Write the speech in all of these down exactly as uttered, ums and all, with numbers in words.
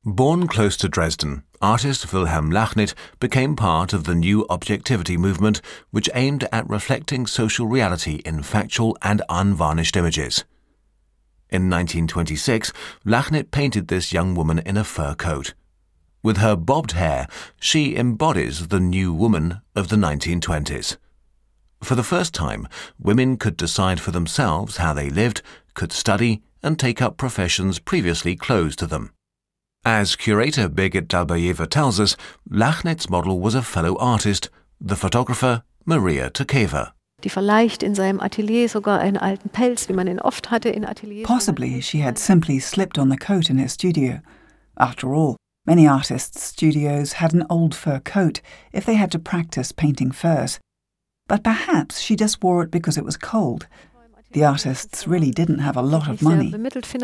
Born close to Dresden, artist Wilhelm Lachnit became part of the new objectivity movement, which aimed at reflecting social reality in factual and unvarnished images. In nineteen twenty-six, Lachnit painted this young woman in a fur coat. With her bobbed hair, she embodies the new woman of the nineteen twenties. For the first time, women could decide for themselves how they lived, could study, and take up professions previously closed to them. As curator Birgit Dalbayeva tells us, Lachnit's model was a fellow artist, the photographer Maria Tokeva. Die vielleicht in seinem Atelier sogar einen alten Pelz, wie man ihn oft hatte in Ateliers. Possibly she had simply slipped on the coat in her studio. After all, many artists' studios had an old fur coat if they had to practice painting furs. But perhaps she just wore it because it was cold. The artists really didn't have a lot of money.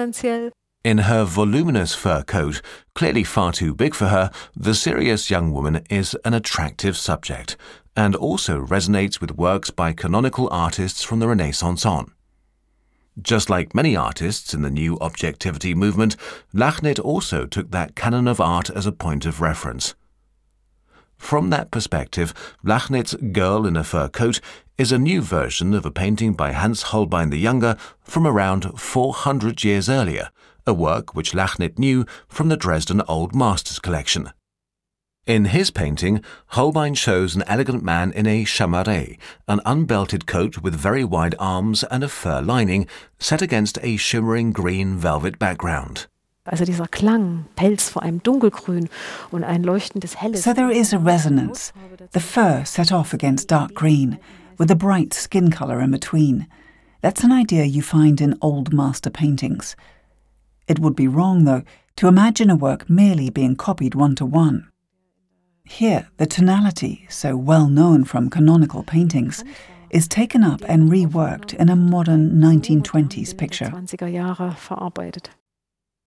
In her voluminous fur coat, clearly far too big for her, the serious young woman is an attractive subject, and also resonates with works by canonical artists from the Renaissance on. Just like many artists in the new objectivity movement, Lachnit also took that canon of art as a point of reference. From that perspective, Lachnit's Girl in a Fur Coat is a new version of a painting by Hans Holbein the Younger from around four hundred years earlier, a work which Lachnit knew from the Dresden Old Masters collection. In his painting, Holbein shows an elegant man in a chamarré, an unbelted coat with very wide arms and a fur lining, set against a shimmering green velvet background. Also dieser Klang, Pelz vor einem dunkelgrün und ein leuchtendes helles. So there is a resonance, the fur set off against dark green, with a bright skin colour in between. That's an idea you find in old master paintings. It would be wrong, though, to imagine a work merely being copied one-to-one. Here, the tonality, so well known from canonical paintings, is taken up and reworked in a modern nineteen twenties picture.